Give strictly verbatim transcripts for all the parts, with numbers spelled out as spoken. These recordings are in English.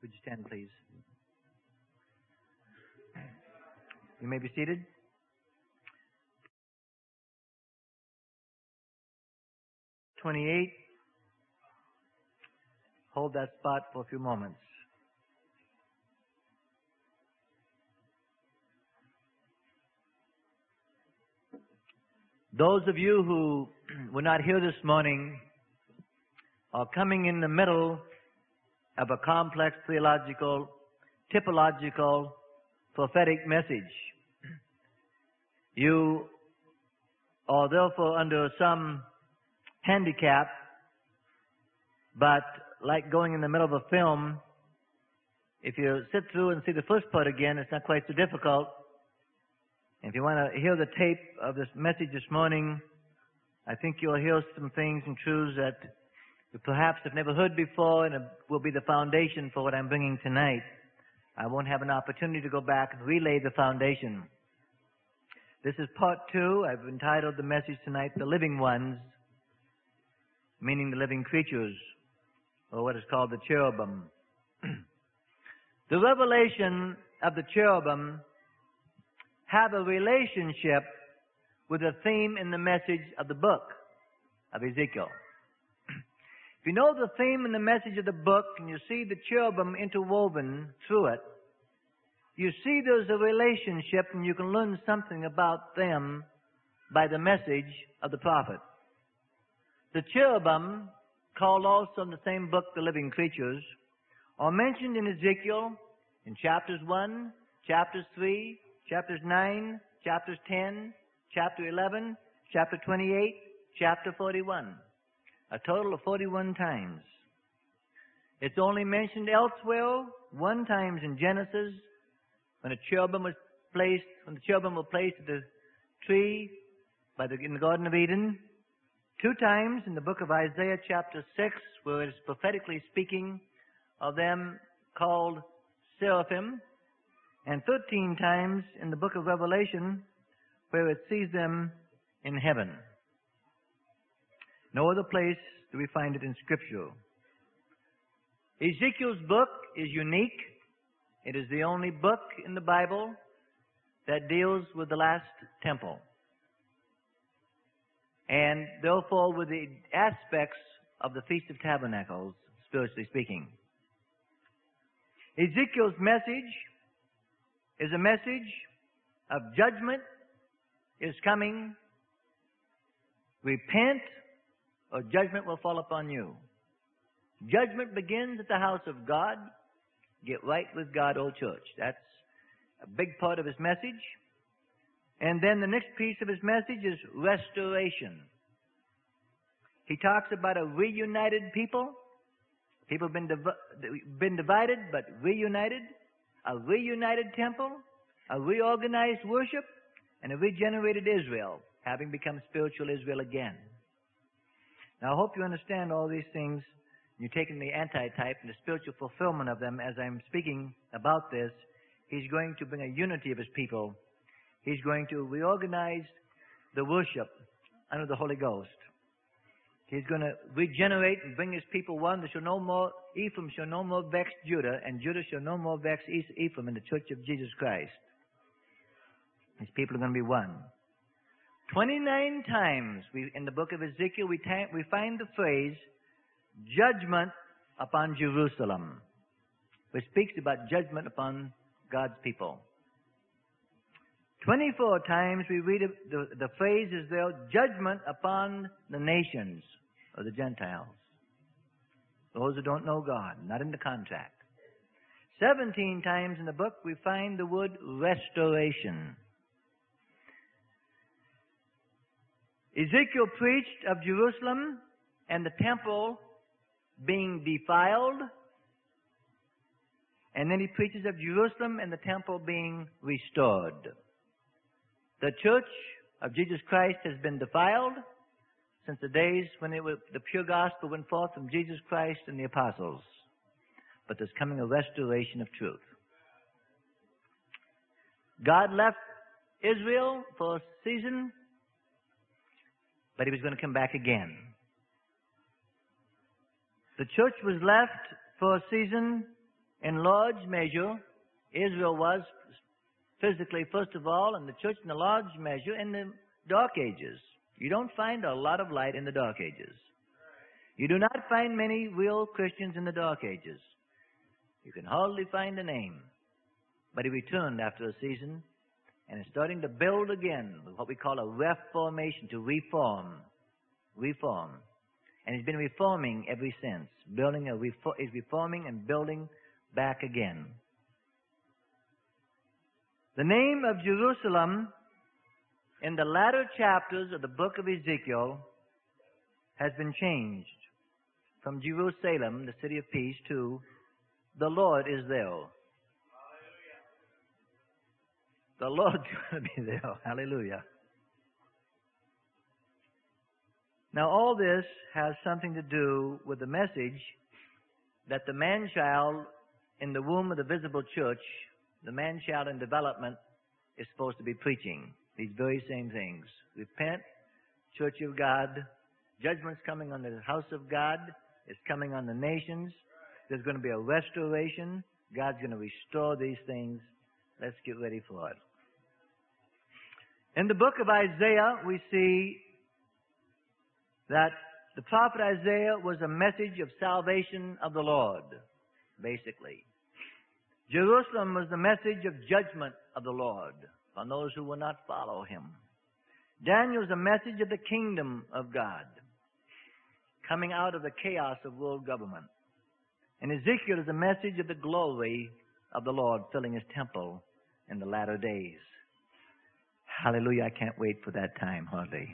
Would you stand, please? You may be seated. twenty-eight. Hold that spot for a few moments. Those of you who were not here this morning are coming in the middle of a complex theological, typological, prophetic message. You are therefore under some handicap, but like going in the middle of a film, if you sit through and see the first part again, it's not quite so difficult. If you want to hear the tape of this message this morning, I think you'll hear some things and truths that you perhaps have never heard before, and it will be the foundation for what I'm bringing tonight. I won't have an opportunity to go back and relay the foundation. This is part two. I've entitled the message tonight, The Living Ones, meaning the living creatures, or what is called the cherubim. The revelation of the cherubim have a relationship with a theme in the message of the book of Ezekiel. If you know the theme and the message of the book, and you see the cherubim interwoven through it, you see there's a relationship, and you can learn something about them by the message of the prophet. The cherubim, called also in the same book, the living creatures, are mentioned in Ezekiel in chapters one, chapters three, chapters nine, chapters ten, chapter eleven, chapter twenty-eight, chapter forty-one. A total of forty-one times. It's only mentioned elsewhere, one time in Genesis, when a cherubim was placed, when the cherubim were placed at the tree by the, in the Garden of Eden. Two times in the book of Isaiah chapter six, where it's prophetically speaking of them called seraphim. And thirteen times in the book of Revelation, where it sees them in heaven. No other place do we find it in Scripture. Ezekiel's book is unique. It is the only book in the Bible that deals with the last temple, and therefore with the aspects of the Feast of Tabernacles, spiritually speaking. Ezekiel's message is a message of judgment is coming. Repent, or judgment will fall upon you. Judgment begins at the house of God. Get right with God, old church. That's a big part of his message. And then the next piece of his message is restoration. He talks about a reunited people. People have been, div- been divided, but reunited. A reunited temple, a reorganized worship, and a regenerated Israel, having become spiritual Israel again. Now, I hope you understand all these things. You're taking the antitype and the spiritual fulfillment of them as I'm speaking about this. He's going to bring a unity of his people. He's going to reorganize the worship under the Holy Ghost. He's going to regenerate and bring his people one. There shall no more, Ephraim shall no more vex Judah, and Judah shall no more vex Ephraim in the church of Jesus Christ. His people are going to be one. Twenty-nine times we, in the book of Ezekiel, we, ta- we find the phrase, judgment upon Jerusalem, which speaks about judgment upon God's people. Twenty-four times we read the, the phrase is there, judgment upon the nations, or the Gentiles. Those who don't know God, not in the contract. Seventeen times in the book we find the word restoration. Ezekiel preached of Jerusalem and the temple being defiled, and then he preaches of Jerusalem and the temple being restored. The church of Jesus Christ has been defiled since the days when it was, the pure gospel went forth from Jesus Christ and the apostles. But there's coming a restoration of truth. God left Israel for a season, but he was going to come back again. The church was left for a season, In large measure, Israel was physically, first of all, and the church in a large measure in the Dark Ages. You don't find a lot of light in the Dark Ages. You do not find many real Christians in the Dark Ages. You can hardly find a name. But he returned after a season and is starting to build again what we call a reformation, to reform. Reform. And he's been reforming ever since. Building a refor- he's reforming and building back again. The name of Jerusalem in the latter chapters of the book of Ezekiel has been changed from Jerusalem, the city of peace, to the Lord is there. The Lord's going to be there. Hallelujah. Now, all this has something to do with the message that the man-child in the womb of the visible church, the man-child in development, is supposed to be preaching. These very same things. Repent, Church of God. Judgment's coming on the house of God. It's coming on the nations. There's going to be a restoration. God's going to restore these things. Let's get ready for it. In the book of Isaiah, we see that the prophet Isaiah was a message of salvation of the Lord, basically. Jerusalem was the message of judgment of the Lord on those who will not follow him. Daniel is a message of the kingdom of God, coming out of the chaos of world government. And Ezekiel is a message of the glory of the Lord filling his temple in the latter days. Hallelujah, I can't wait for that time, hardly.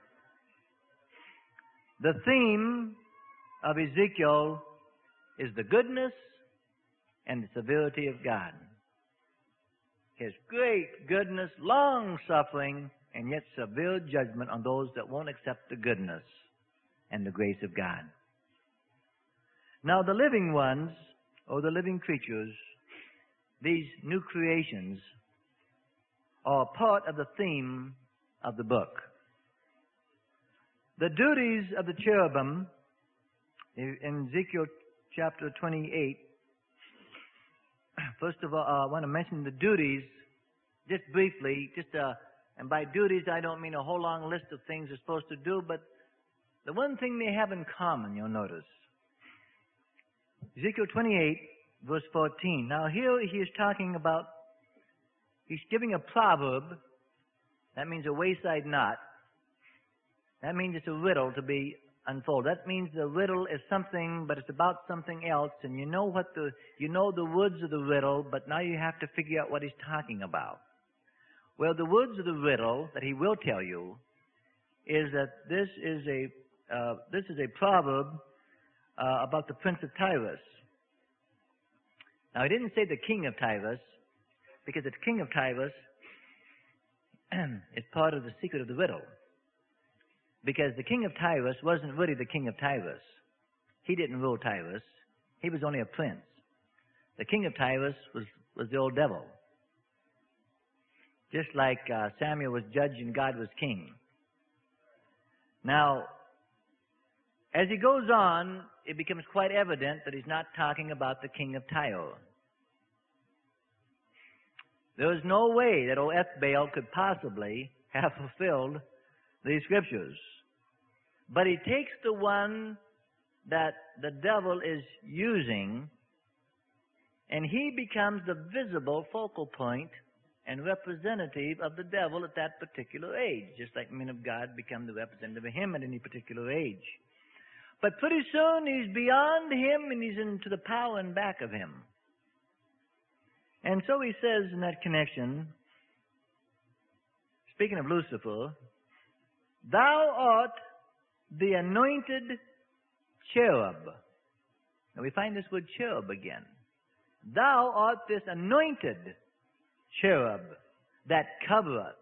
The theme of Ezekiel is the goodness and the severity of God. His great goodness, long suffering, and yet severe judgment on those that won't accept the goodness and the grace of God. Now the living ones, or the living creatures, these new creations, are part of the theme of the book. The duties of the cherubim in Ezekiel chapter twenty-eight, first of all, uh, I want to mention the duties just briefly, just uh, and by duties I don't mean a whole long list of things they're supposed to do, but the one thing they have in common, you'll notice. Ezekiel twenty-eight, verse fourteen. Now here he is talking about, he's giving a proverb. That means a wayside knot. That means it's a riddle to be unfolded. That means the riddle is something, but it's about something else, and you know what the you know the words of the riddle, but now you have to figure out what he's talking about. Well, the words of the riddle that he will tell you is that this is a uh, this is a proverb uh, about the prince of Tyrus. Now, he didn't say the king of Tyrus, because the king of Tyrus is part of the secret of the riddle. Because the king of Tyrus wasn't really the king of Tyrus. He didn't rule Tyrus. He was only a prince. The king of Tyrus was, was the old devil. Just like uh, Samuel was judge and God was king. Now, as he goes on, it becomes quite evident that he's not talking about the king of Tyre. There is no way that old Ethbaal could possibly have fulfilled these scriptures. But he takes the one that the devil is using, and he becomes the visible focal point and representative of the devil at that particular age, just like men of God become the representative of him at any particular age. But pretty soon he's beyond him and he's into the power and back of him. And so he says in that connection, speaking of Lucifer, thou art the anointed cherub. Now we find this word cherub again. Thou art this anointed cherub that covereth.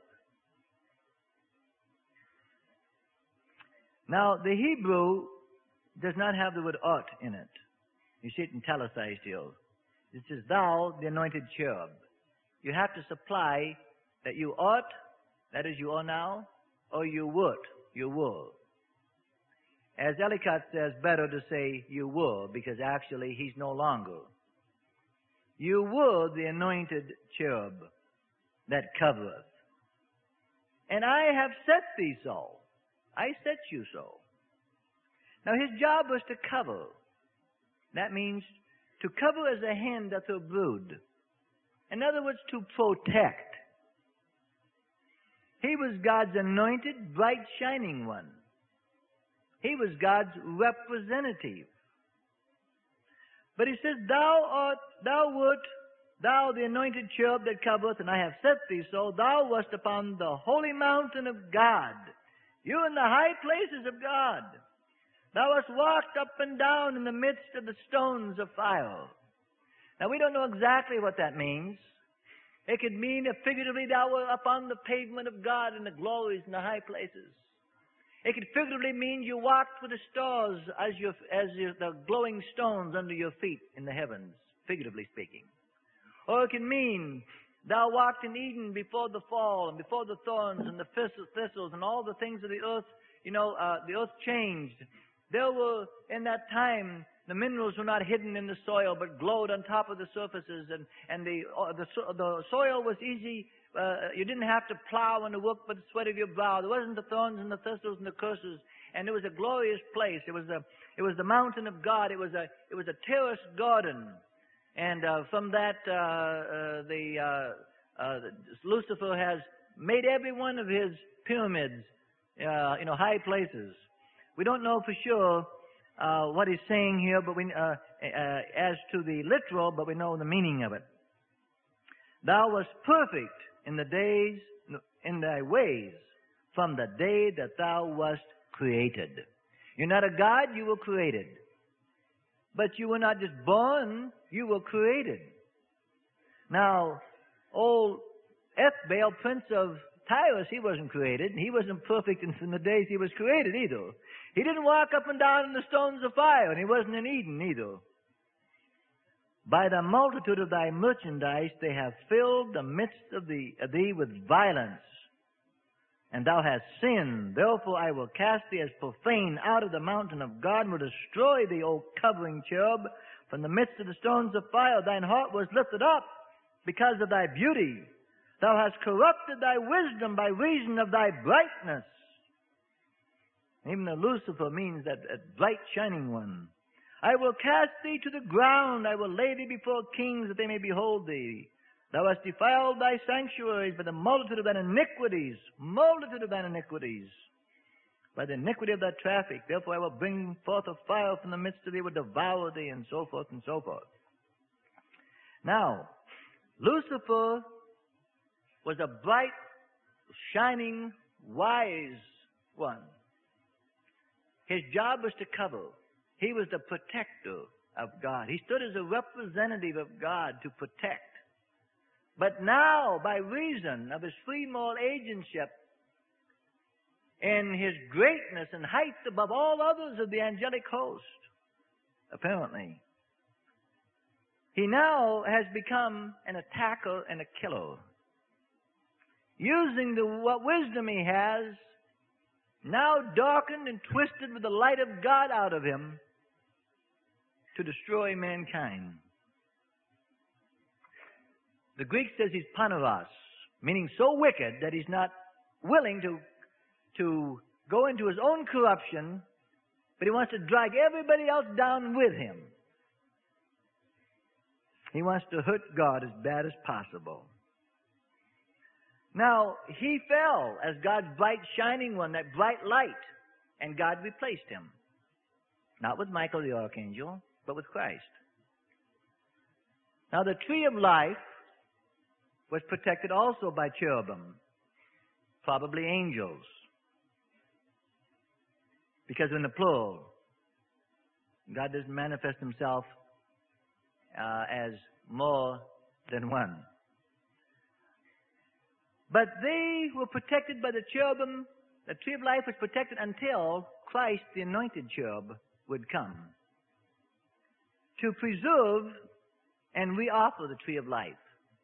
Now the Hebrew does not have the word art in it. You see it italicized here. It says, thou, the anointed cherub. You have to supply that you ought, that is you are now, or you would, you were. As Ellicott says, better to say you were, because actually he's no longer. You were the anointed cherub that covereth. And I have set thee so. I set you so. Now his job was to cover. That means to cover as a hen doth her brood. In other words, to protect. He was God's anointed, bright, shining one. He was God's representative. But he says, Thou art, thou wert, thou the anointed cherub that covereth, and I have set thee so, thou wast upon the holy mountain of God. You in the high places of God. Thou hast walked up and down in the midst of the stones of fire. Now we don't know exactly what that means. It could mean that figuratively thou wert upon the pavement of God in the glories in the high places. It could figuratively mean you walked with the stars as your, as your, the glowing stones under your feet in the heavens, figuratively speaking. Or it can mean thou walked in Eden before the fall and before the thorns and the thistles and all the things of the earth, you know, uh, the earth changed. There were, in that time, the minerals were not hidden in the soil but glowed on top of the surfaces, and, and the, uh, the, the soil was easy. Uh, you didn't have to plow and to work by the sweat of your brow. There wasn't the thorns and the thistles and the curses. And it was a glorious place. It was a, it was the mountain of God. It was a, it was a terraced garden. And uh, from that, uh, uh, the uh, uh, Lucifer has made every one of his pyramids, uh, you know, high places. We don't know for sure uh, what he's saying here, but we, uh, uh, as to the literal, but we know the meaning of it. Thou wast perfect in the days, in thy ways, from the day that thou wast created. You're not a God, you were created. But you were not just born, you were created. Now, old Ethbaal, prince of Tyrus, he wasn't created. He wasn't perfect in the days he was created either. He didn't walk up and down in the stones of fire, and he wasn't in Eden either. By the multitude of thy merchandise they have filled the midst of thee, of thee with violence, and thou hast sinned. Therefore I will cast thee as profane out of the mountain of God, and will destroy thee, O covering cherub, from the midst of the stones of fire. Thine heart was lifted up because of thy beauty. Thou hast corrupted thy wisdom by reason of thy brightness. Even the Lucifer means that, that bright shining one. I will cast thee to the ground. I will lay thee before kings, that they may behold thee. Thou hast defiled thy sanctuaries by the multitude of thine iniquities. Multitude of thine iniquities. By the iniquity of thy traffic. Therefore I will bring forth a fire from the midst of thee, will devour thee, and so forth and so forth. Now, Lucifer was a bright, shining, wise one. His job was to cover. He was the protector of God. He stood as a representative of God to protect. But now, by reason of his free moral agentship and his greatness and height above all others of the angelic host, apparently, he now has become an attacker and a killer. Using the what wisdom he has, now darkened and twisted with the light of God out of him, to destroy mankind. The Greek says he's paneros, meaning so wicked that he's not willing to, to go into his own corruption, but he wants to drag everybody else down with him. He wants to hurt God as bad as possible. Now, he fell as God's bright shining one, that bright light, and God replaced him. Not with Michael the archangel, but with Christ. Now, the tree of life was protected also by cherubim, probably angels, because in the plural, God doesn't manifest himself uh, as more than one. But they were protected by the cherubim. The tree of life was protected until Christ, the anointed cherub, would come to preserve and reoffer the tree of life.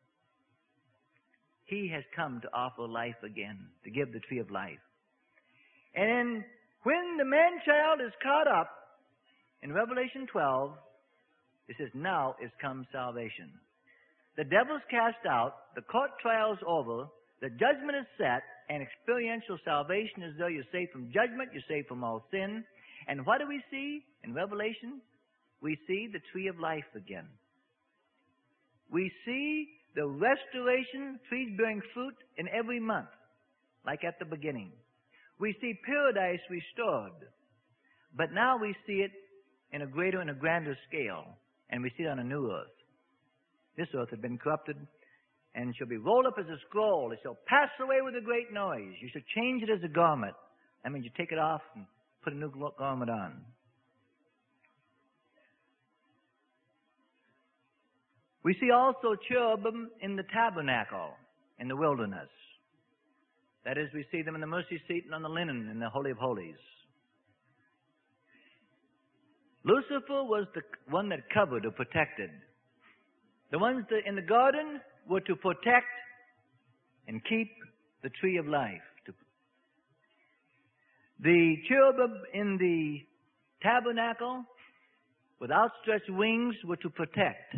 He has come to offer life again, to give the tree of life. And when the man-child is caught up, in Revelation twelve, it says, now is come salvation. the devil's cast out, the court trial's over, the judgment is set, and experiential salvation is there. You're saved from judgment, you're saved from all sin. And what do we see in Revelation? We see the tree of life again. We see the restoration, trees bearing fruit in every month, like at the beginning. We see paradise restored. But now we see it in a greater and a grander scale. And we see it on a new earth. This earth had been corrupted and shall be rolled up as a scroll. It shall pass away with a great noise. You shall change it as a garment. That means you take it off and put a new garment on. We see also cherubim in the tabernacle in the wilderness. That is, we see them in the mercy seat and on the linen in the Holy of Holies. Lucifer was the one that covered or protected. The ones that in the garden were to protect and keep the tree of life. The cherubim in the tabernacle with outstretched wings were to protect.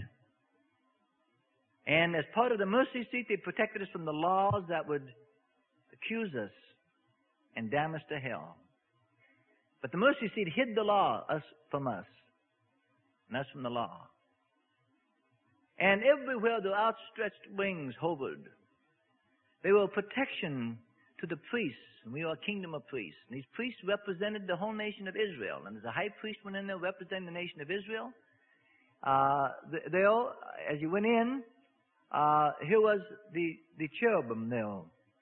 And as part of the mercy seat, they protected us from the laws that would accuse us and damn us to hell. But the mercy seat hid the law us from us, and us from the law. And everywhere the outstretched wings hovered. They were a protection to the priests, and we are a kingdom of priests. And these priests represented the whole nation of Israel. And as a high priest went in there representing the nation of Israel, uh, they all, as you went in, uh, here was the, the cherubim there.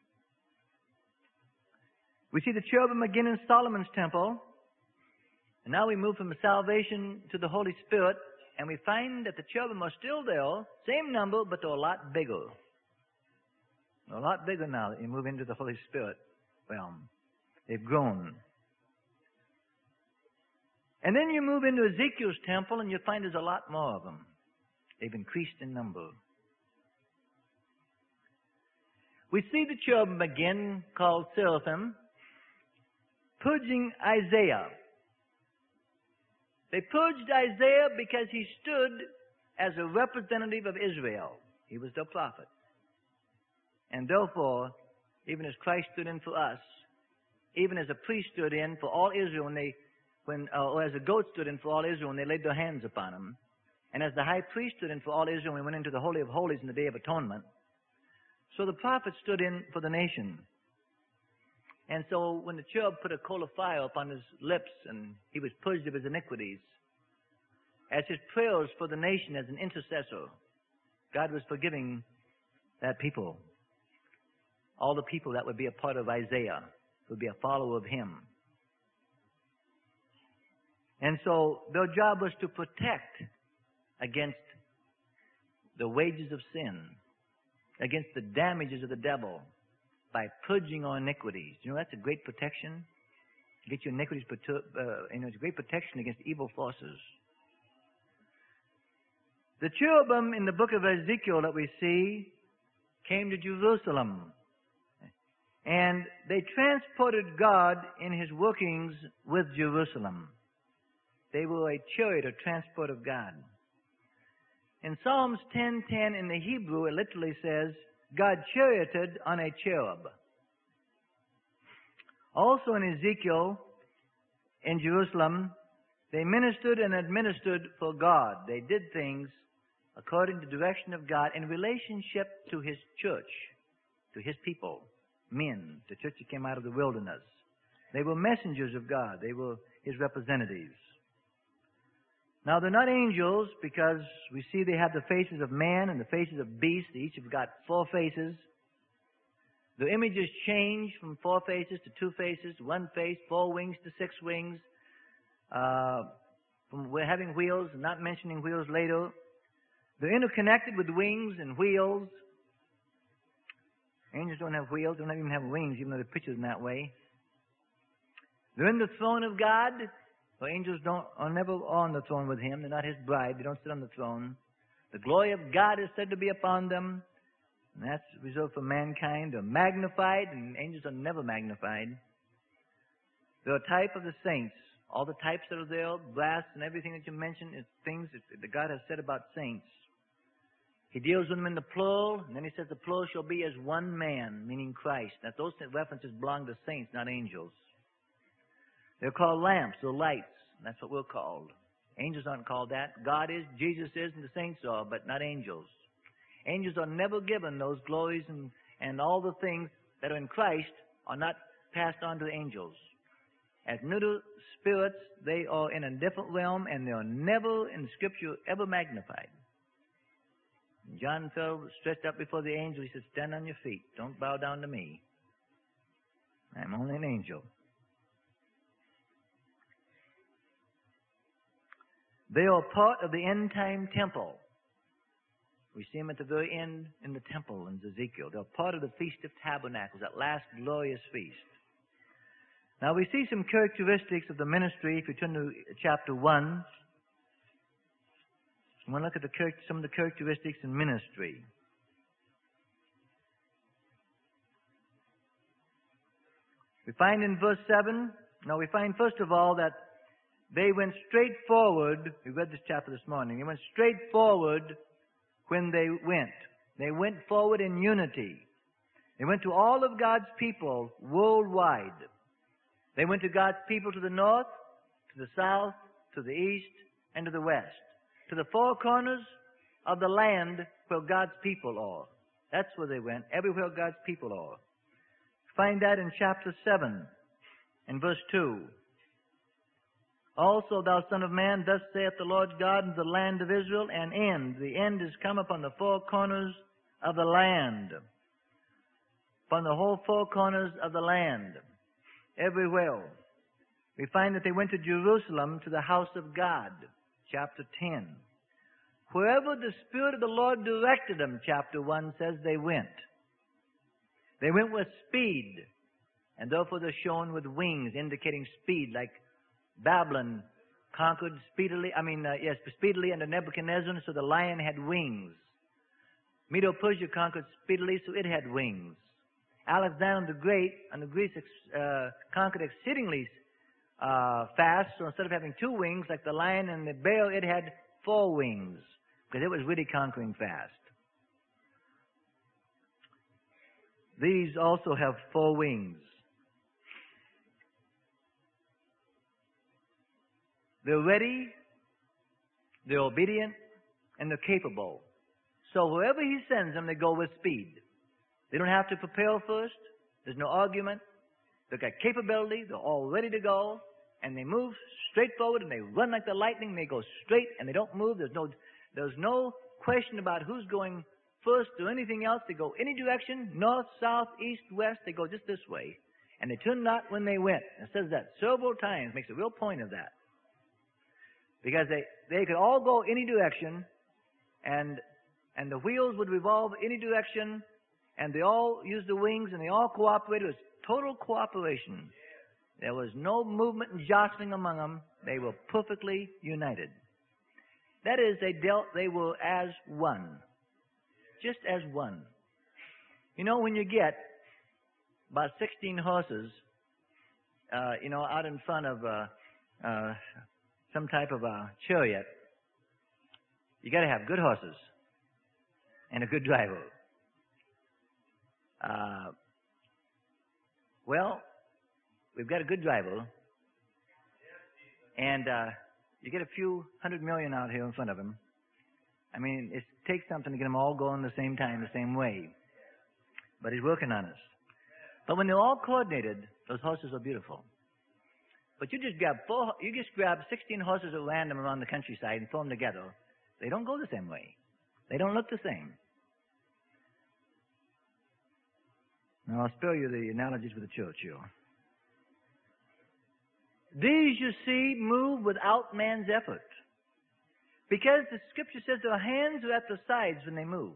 We see the cherubim again in Solomon's temple. And now we move from salvation to the Holy Spirit, and we find that the cherubim are still there, same number, but they're a lot bigger. They're a lot bigger now that you move into the Holy Spirit realm. They've grown. And then you move into Ezekiel's temple, and you find there's a lot more of them. They've increased in number. We see the cherubim again, called seraphim, purging Isaiah. They purged Isaiah because he stood as a representative of Israel. He was their prophet. And therefore, even as Christ stood in for us, even as a priest stood in for all Israel when they, when, uh, or as a goat stood in for all Israel when they laid their hands upon him, and as the high priest stood in for all Israel when we went into the Holy of Holies in the Day of Atonement, so the prophet stood in for the nation. And so when the cherub put a coal of fire upon his lips and he was purged of his iniquities, as his prayers for the nation as an intercessor, God was forgiving that people. All the people that would be a part of Isaiah, would be a follower of him. And so their job was to protect against the wages of sin, against the damages of the devil, by purging our iniquities. You know, that's a great protection. Get your iniquities, uh, you know, it's a great protection against evil forces. The cherubim in the book of Ezekiel that we see came to Jerusalem. And they transported God in his workings with Jerusalem. They were a chariot or transport of God. In Psalms ten ten in the Hebrew, it literally says, God charioted on a cherub. Also in Ezekiel, in Jerusalem, they ministered and administered for God. They did things according to the direction of God in relationship to his church, to his people, men, the church that came out of the wilderness. They were messengers of God. They were his representatives. Now, they're not angels because we see they have the faces of man and the faces of beasts. They each have got four faces. The images change from four faces to two faces, one face, four wings to six wings. Uh, from we're having wheels and not mentioning wheels later. They're interconnected with wings and wheels. Angels don't have wheels, don't even have wings, even though they're pictured in that way. They're in the throne of God. Well, angels don't are never on the throne with him. They're not his bride. They don't sit on the throne. The glory of God is said to be upon them. And that's reserved for mankind. They're magnified, and angels are never magnified. They're a type of the saints. All the types that are there, brass and everything that you mentioned, is things that God has said about saints. He deals with them in the plural, and then he says the plural shall be as one man, meaning Christ. Now, those references belong to saints, not angels. They're called lamps or lights. That's what we're called. Angels aren't called that. God is, Jesus is, and the saints are, but not angels. Angels are never given those glories, and, and all the things that are in Christ are not passed on to the angels. As neuter spirits, they are in a different realm, and they are never in Scripture ever magnified. John fell stretched up before the angel. He said, stand on your feet. Don't bow down to me. I'm only an angel. They are part of the end-time temple. We see them at the very end in the temple in Ezekiel. They're part of the Feast of Tabernacles, that last glorious feast. Now we see some characteristics of the ministry. If you turn to chapter one, I want to look at the, some of the characteristics in ministry. We find in verse seven, now we find first of all that they went straight forward. We read this chapter this morning. They went straight forward when they went. They went forward in unity. They went to all of God's people worldwide. They went to God's people to the north, to the south, to the east, and to the west. To the four corners of the land where God's people are. That's where they went, everywhere God's people are. Find that in chapter seven, in verse two. Also, thou son of man, thus saith the Lord God in the land of Israel, an end. The end is come upon the four corners of the land. Upon the whole four corners of the land. Everywhere. We find that they went to Jerusalem, to the house of God. Chapter ten. Wherever the Spirit of the Lord directed them, chapter one says they went. They went with speed, and therefore they're shown with wings, indicating speed, like Babylon conquered speedily, I mean, uh, yes, speedily under Nebuchadnezzar, so the lion had wings. Medo-Persia conquered speedily, so it had wings. Alexander the Great, under Greece, uh, conquered exceedingly uh, fast, so instead of having two wings, like the lion and the bear, it had four wings, because it was really conquering fast. These also have four wings. They're ready, they're obedient, and they're capable. So wherever He sends them, they go with speed. They don't have to prepare first. There's no argument. They've got capability. They're all ready to go. And they move straight forward, and they run like the lightning. They go straight, and they don't move. There's no, there's no question about who's going first or anything else. They go any direction, north, south, east, west. They go just this way. And they turn not when they went. It says that several times. Makes a real point of that. Because they, they could all go any direction, and and the wheels would revolve any direction, and they all used the wings, and they all cooperated. It was total cooperation. There was no movement and jostling among them. They were perfectly united. That is, they dealt. They were as one, just as one. You know, when you get about sixteen horses, uh, you know, out in front of uh, uh, some type of a chariot, you got to have good horses and a good driver. Uh, well, we've got a good driver, and uh, you get a few hundred million out here in front of him. I mean, it takes something to get them all going the same time, the same way. But He's working on us. But when they're all coordinated, those horses are beautiful. But you just grab four, you just grab sixteen horses at random around the countryside and throw them together. They don't go the same way. They don't look the same. Now, I'll spare you the analogies with the church here. These, you see, move without man's effort. Because the Scripture says their hands are at the sides when they move.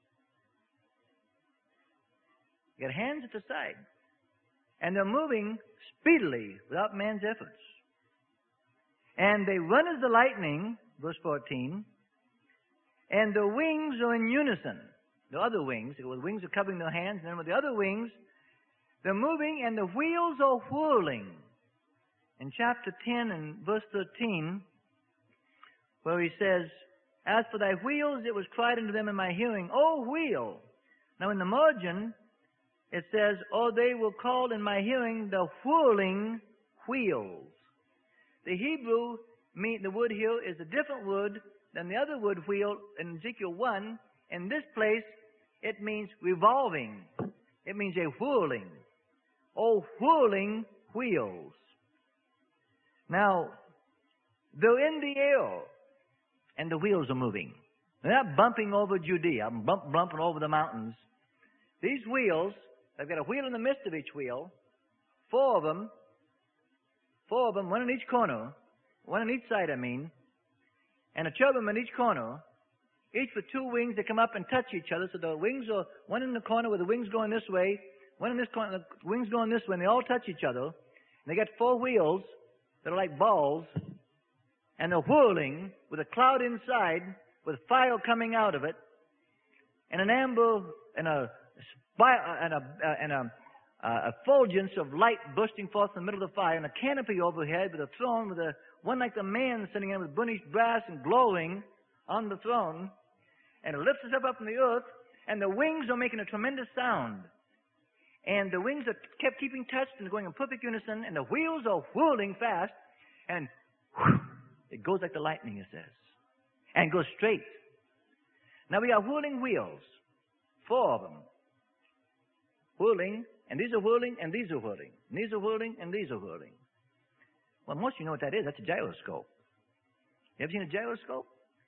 You got hands at the side. And they're moving speedily without man's efforts. And they run as the lightning, verse fourteen, and the wings are in unison. The other wings, the wings are covering their hands, and then with the other wings, they're moving and the wheels are whirling. In chapter ten and verse thirteen, where he says, As for thy wheels, it was cried unto them in my hearing, O wheel. Now in the margin, it says, or they will call in my hearing the whirling wheels. The Hebrew, mean, the word here is a different word than the other word wheel in Ezekiel one. In this place, it means revolving. It means a whirling. Oh, whirling wheels. Now, they're in the air, and the wheels are moving. They're not bumping over Judea, bump, bumping over the mountains. These wheels, they've got a wheel in the midst of each wheel, four of them, four of them, one in each corner, one on each side, I mean, and a cherubim in each corner, each with two wings that come up and touch each other. So the wings are, one in the corner with the wings going this way, one in this corner, the wings going this way, and they all touch each other. And they got four wheels that are like balls, and they're whirling with a cloud inside, with fire coming out of it, and an amber and a and a and a, a effulgence of light bursting forth in the middle of the fire, and a canopy overhead with a throne with a one like the man sitting in with burnished brass and glowing on the throne, and it lifts itself up from the earth, and the wings are making a tremendous sound. And the wings are kept keeping touched and going in perfect unison, and the wheels are whirling fast, and whew, it goes like the lightning, it says, and goes straight. Now we got whirling wheels, four of them, whirling, and these are whirling, and these are whirling, and these are whirling, and these are whirling. Well, most of you know what that is. That's a gyroscope. You ever seen a gyroscope?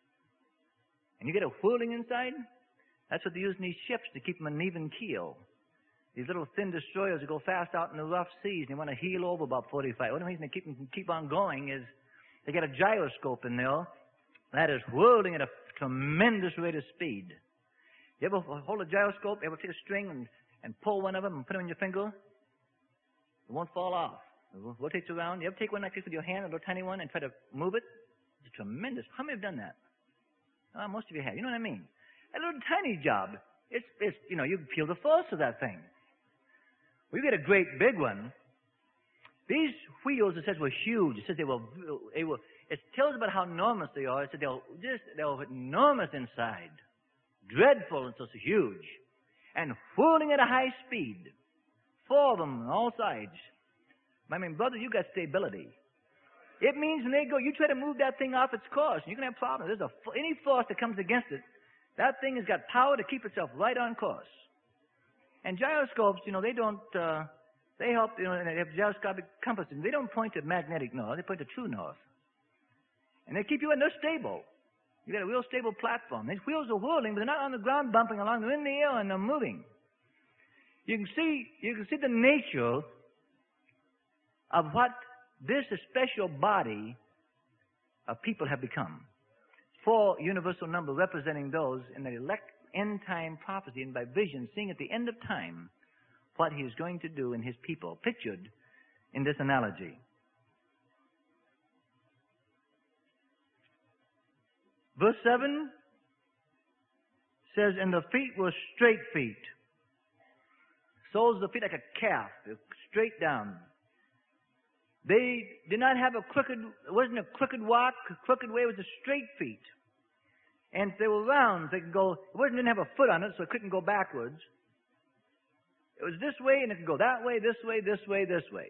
And you get a whirling inside? That's what they use in these ships to keep them an even keel. These little thin destroyers that go fast out in the rough seas, and they want to heel over about forty-five. The only reason they keep them keep on going is they got a gyroscope in there that is whirling at a tremendous rate of speed. You ever hold a gyroscope? You ever take a string and, and pull one of them and put it on your finger? It won't fall off. It rotates around. You ever take one like this with your hand, a little tiny one, and try to move it? It's tremendous. How many have done that? Oh, most of you have. You know what I mean? A little tiny job. It's, it's you know, you feel the force of that thing. We get a great big one. These wheels, it says, were huge. It says they were, they were, it tells about how enormous they are. It said they were just, they were enormous inside. Dreadful and so huge. And whirling at a high speed. Four of them on all sides. I mean, brother, you got stability. It means when they go, you try to move that thing off its course, and you're going to have problems. There's a, any force that comes against it, that thing has got power to keep itself right on course. And gyroscopes, you know, they don't, uh, they help, you know, they have gyroscopic compasses. They don't point to magnetic north, they point to true north. And they keep you in, they're stable. You got a real stable platform. These wheels are whirling, but they're not on the ground bumping along. They're in the air and they're moving. You can see, you can see the nature of what this special body of people have become. Four universal number representing those in the elect end-time prophecy and by vision, seeing at the end of time what he is going to do in his people, pictured in this analogy. Verse seven says, and the feet were straight feet. Soles of the feet like a calf, straight down. They did not have a crooked, it wasn't a crooked walk, a crooked way, it was a straight feet. And if they were round, they could go, it wasn't, didn't have a foot on it, so it couldn't go backwards. It was this way, and it could go that way, this way, this way, this way.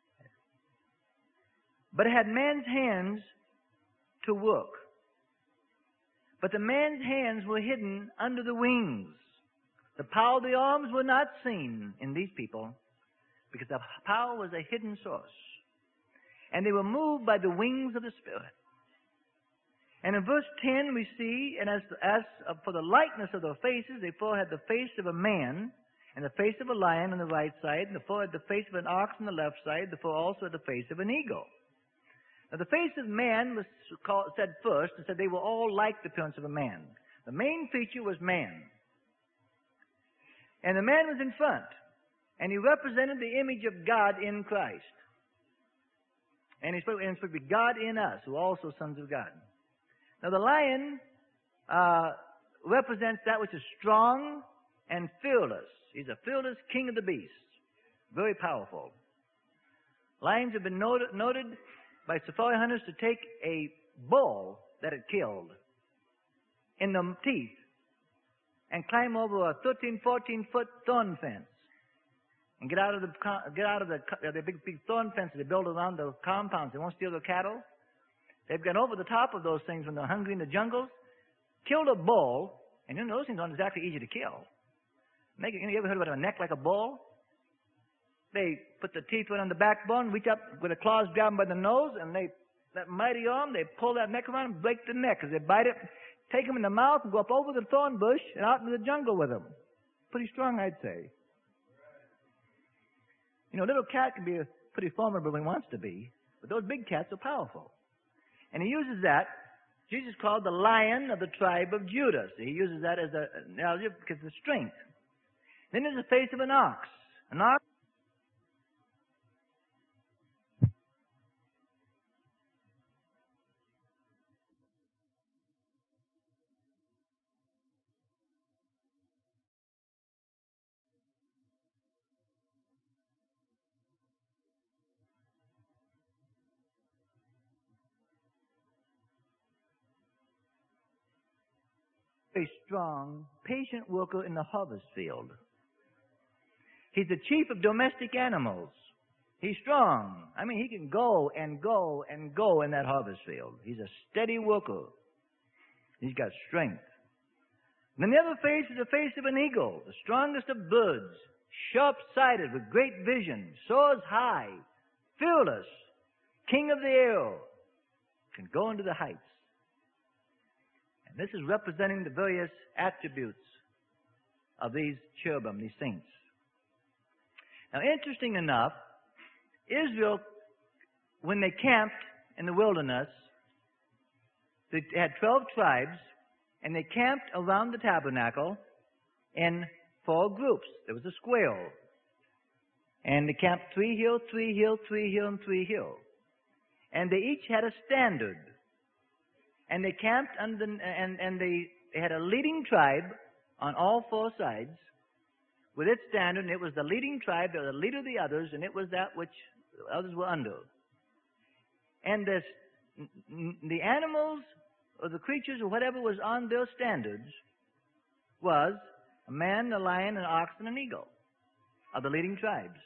But it had man's hands to work. But the man's hands were hidden under the wings. The power of the arms were not seen in these people, because the power was a hidden source. And they were moved by the wings of the Spirit. And in verse ten we see, and as, as for the likeness of their faces, they four had the face of a man, and the face of a lion on the right side, and the four had the face of an ox on the left side, the four also had the face of an eagle. Now the face of man was called, said first, and said they were all like the appearance of a man. The main feature was man. And the man was in front, and he represented the image of God in Christ. And he's supposed to be God in us, who are also sons of God. Now the lion uh, represents that which is strong and fearless. He's a fearless king of the beasts. Very powerful. Lions have been noted, noted by safari hunters to take a bull that it killed in the teeth and climb over a thirteen, fourteen foot thorn fence and get out of the get out of the the big big thorn fence they build around the compounds. They won't steal the cattle. They've gone over the top of those things when they're hungry in the jungles, killed a bull, and you know those things aren't exactly easy to kill. Make it, you, know, you ever heard about a neck like a bull? They put the teeth right on the backbone, reach up with the claws, grab them by the nose, and they that mighty arm, they pull that neck around and break the neck as they bite it, take them in the mouth and go up over the thorn bush and out into the jungle with them. Pretty strong, I'd say. You know, a little cat can be pretty formidable when he wants to be, but those big cats are powerful. And he uses that, Jesus called the lion of the tribe of Judah. So he uses that as an analogy because of strength. Then there's the face of an ox. An ox a strong, patient worker in the harvest field. He's the chief of domestic animals. He's strong. I mean, he can go and go and go in that harvest field. He's a steady worker. He's got strength. And then the other face is the face of an eagle, the strongest of birds, sharp-sighted with great vision, soars high, fearless, king of the air, can go into the heights. This is representing the various attributes of these cherubim, these saints. Now, interesting enough, Israel, when they camped in the wilderness, they had twelve tribes, and they camped around the tabernacle in four groups. There was a square. And they camped three hill, three hill, three hill, and three hill. And they each had a standard. And they camped under, and, and they, they had a leading tribe on all four sides with its standard, and it was the leading tribe, they were the leader of the others, and it was that which the others were under. And this, the animals or the creatures or whatever was on their standards was a man, a lion, an ox, and an eagle of the leading tribes.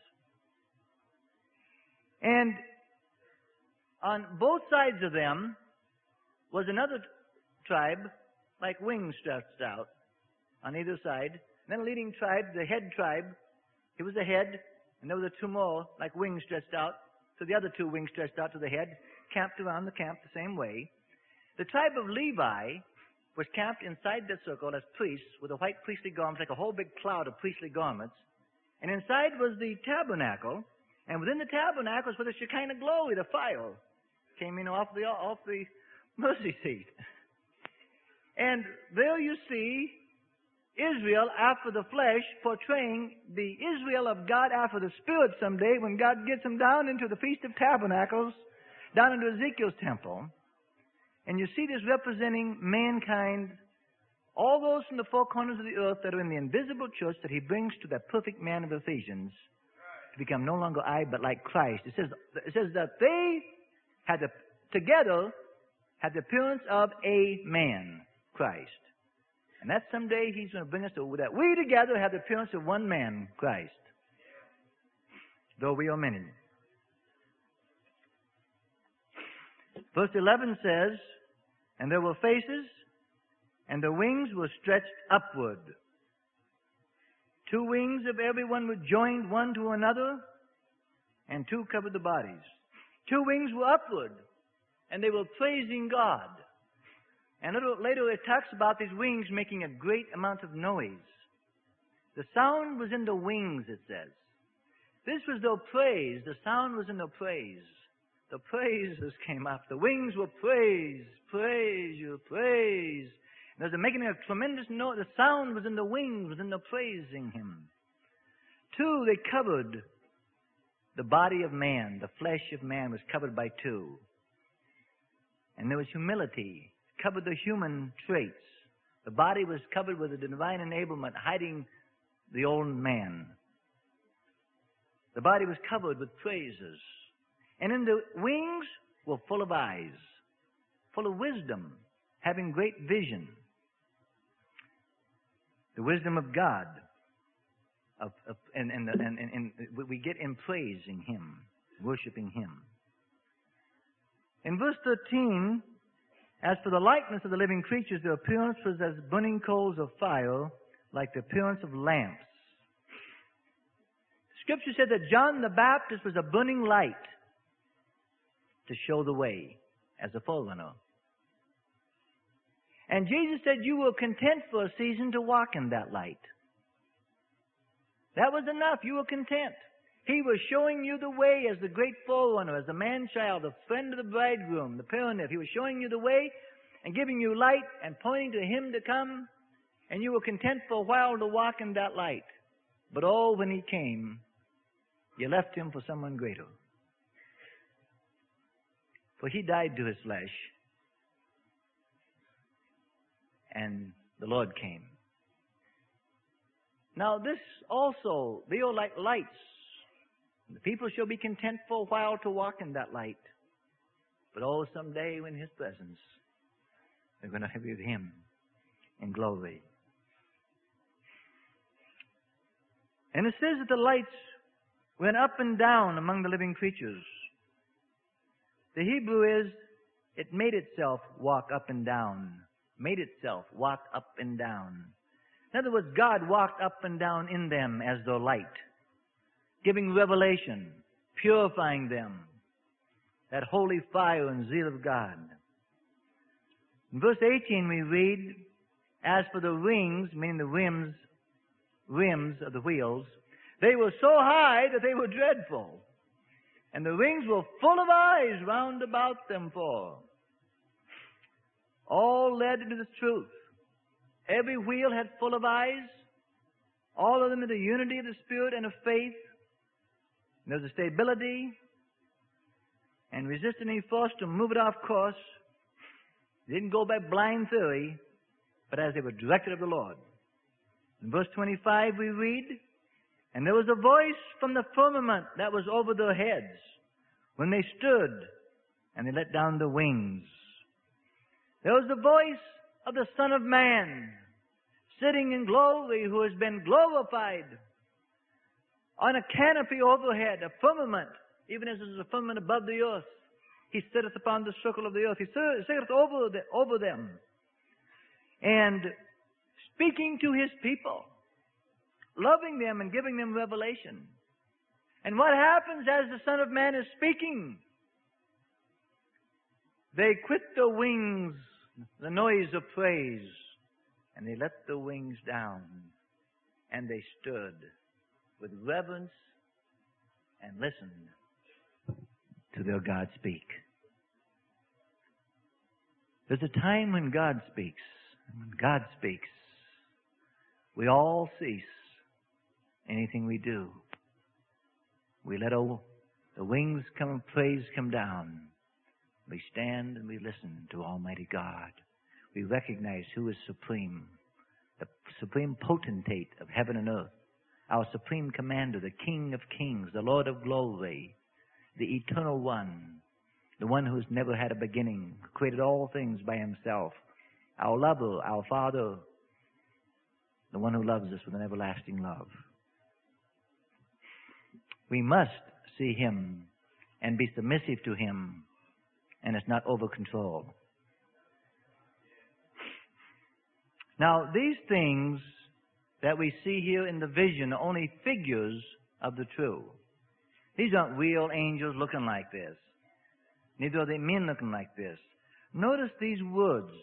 And on both sides of them was another tribe, like wings stretched out on either side. And then a leading tribe, the head tribe, it was the head, and there were two more, like wings stretched out, to the other two wings stretched out to the head, camped around the camp the same way. The tribe of Levi was camped inside the circle as priests with a white priestly garment, like a whole big cloud of priestly garments. And inside was the tabernacle, and within the tabernacle was where the Shekinah glory, the fire, came in off the off the mercy seat. And there you see Israel after the flesh portraying the Israel of God after the Spirit someday when God gets them down into the Feast of Tabernacles, down into Ezekiel's temple. And you see this representing mankind, all those from the four corners of the earth that are in the invisible church that he brings to that perfect man of Ephesians to become no longer I but like Christ. It says, it says that they had the, together had the appearance of a man, Christ. And that someday he's going to bring us to that we together have the appearance of one man, Christ. Though we are many. Verse eleven says, and there were faces, and the wings were stretched upward. Two wings of everyone were joined one to another, and two covered the bodies. Two wings were upward, and they were praising God. And a little later it talks about these wings making a great amount of noise. The sound was in the wings, it says. This was their praise. The sound was in their praise. The praises came up. The wings were praise, praise you, praise. And they were making a tremendous noise. The sound was in the wings, was in the praising Him. Two, they covered the body of man. The flesh of man was covered by two. And there was humility. Covered the human traits. The body was covered with a divine enablement, hiding the old man. The body was covered with praises. And in the wings were full of eyes, full of wisdom, having great vision. the wisdom of God. Of, of, and, and, and, and, and we get in praising Him, worshiping Him. In verse thirteen, as for the likeness of the living creatures, their appearance was as burning coals of fire, like the appearance of lamps. Scripture said that John the Baptist was a burning light to show the way as a forerunner. And Jesus said you were content for a season to walk in that light. That was enough. You were content. He was showing you the way as the great forerunner, as the man-child, the friend of the bridegroom, the parent. He was showing you the way and giving you light and pointing to Him to come. And you were content for a while to walk in that light. But oh, when He came, you left Him for someone greater. For He died to His flesh. And the Lord came. Now this also, they are like lights. The people shall be content for a while to walk in that light. But oh, someday when His presence, they're going to have with Him in glory. And it says that the lights went up and down among the living creatures. The Hebrew is, it made itself walk up and down. Made itself walk up and down. In other words, God walked up and down in them as their light, giving revelation, purifying them, that holy fire and zeal of God. In verse eighteen we read, as for the rings, meaning the rims, rims of the wheels, they were so high that they were dreadful, and the rings were full of eyes round about them four. All led into the truth. Every wheel had full of eyes, all of them in the unity of the Spirit and of faith. And there was a stability and resisting any force to move it off course. They didn't go by blind theory, but as they were directed of the Lord. In verse twenty-five we read, and there was a voice from the firmament that was over their heads when they stood and they let down their wings. There was the voice of the Son of Man, sitting in glory, who has been glorified, on a canopy overhead, a firmament, even as there is a firmament above the earth. He sitteth upon the circle of the earth. He sitteth over, the, over them, and speaking to His people, loving them and giving them revelation. And what happens as the Son of Man is speaking? They quit their wings, the noise of praise, and they let the wings down, and they stood with reverence and listened to their God speak. There's a time when God speaks, and when God speaks, we all cease anything we do. We let all the wings come, praise come down. We stand and we listen to Almighty God. We recognize who is supreme, the supreme potentate of heaven and earth, our supreme commander, the King of kings, the Lord of glory, the eternal one, the one who has never had a beginning, who created all things by Himself, our lover, our Father, the one who loves us with an everlasting love. We must see Him and be submissive to Him, and it's not over control. Now, these things that we see here in the vision are only figures of the true. These aren't real angels looking like this. Neither are they men looking like this. Notice these words.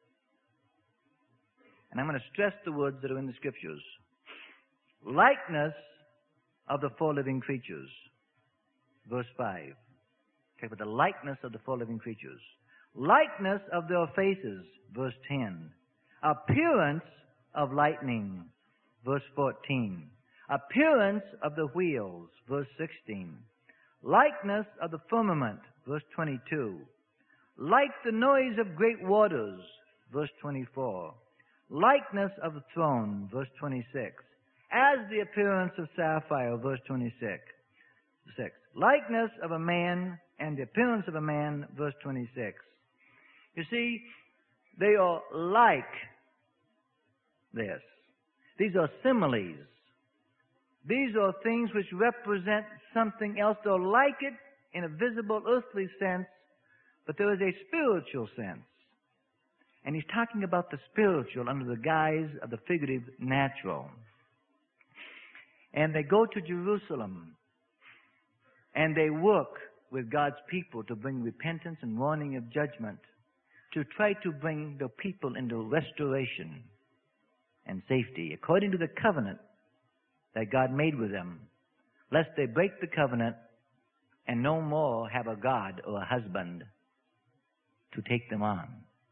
And I'm going to stress the words that are in the Scriptures. Likeness of the four living creatures. Verse five. Talk about the likeness of the four living creatures. Likeness of their faces. Verse ten. Appearance of lightning. Verse fourteen. Appearance of the wheels. Verse sixteen. Likeness of the firmament. Verse twenty-two. Like the noise of great waters. Verse twenty-four. Likeness of the throne. Verse twenty-six. As the appearance of sapphire. Verse twenty-six. Six. Likeness of a man and the appearance of a man. Verse twenty-six. You see, they are like this. These are similes. These are things which represent something else. They're like it in a visible earthly sense, but there is a spiritual sense. And he's talking about the spiritual under the guise of the figurative natural. And they go to Jerusalem, and they work with God's people to bring repentance and warning of judgment, to try to bring the people into restoration and safety, according to the covenant that God made with them, lest they break the covenant and no more have a God or a husband to take them on.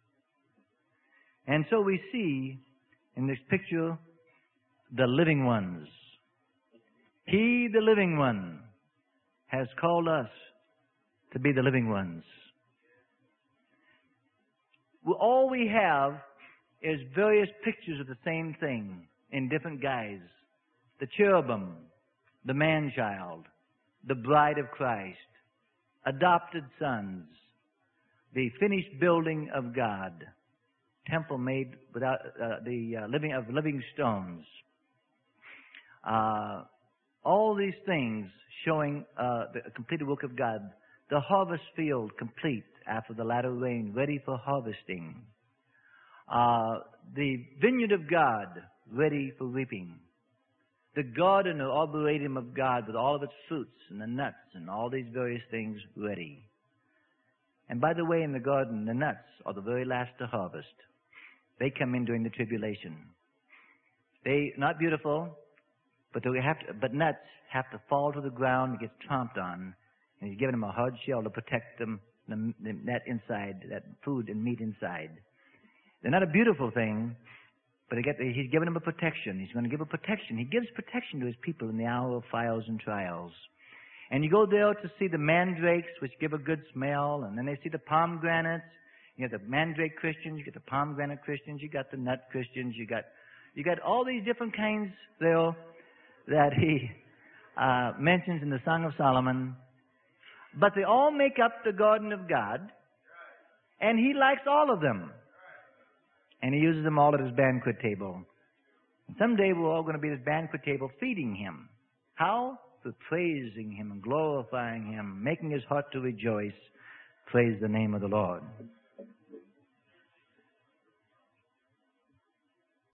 And so we see in this picture the living ones. He, the living one, has called us to be the living ones. All we have is various pictures of the same thing in different guise. The cherubim, the man-child, the bride of Christ, adopted sons, the finished building of God, temple made without uh, the uh, living of living stones. Uh, all these things showing uh, the completed work of God. The harvest field complete after the latter rain, ready for harvesting. Uh, the vineyard of God ready for reaping. The garden or arboretum of God with all of its fruits and the nuts and all these various things ready. And by the way, in the garden, the nuts are the very last to harvest. They come in during the tribulation. They not beautiful, but they have to, but nuts have to fall to the ground and get tromped on. And he's given them a hard shell to protect them, the, the, that inside, that food and meat inside. They're not a beautiful thing, but they get the, he's given them a protection. He's going to give a protection. He gives protection to his people in the hour of fires and trials. And you go there to see the mandrakes, which give a good smell, and then they see the pomegranates. You have the mandrake Christians, you get the pomegranate Christians, you got the nut Christians, you got you got all these different kinds there that he uh, mentions in the Song of Solomon. But they all make up the garden of God, and he likes all of them. And he uses them all at his banquet table. And someday we're all going to be at his banquet table feeding him. How? Through praising him and glorifying him, making his heart to rejoice. Praise the name of the Lord.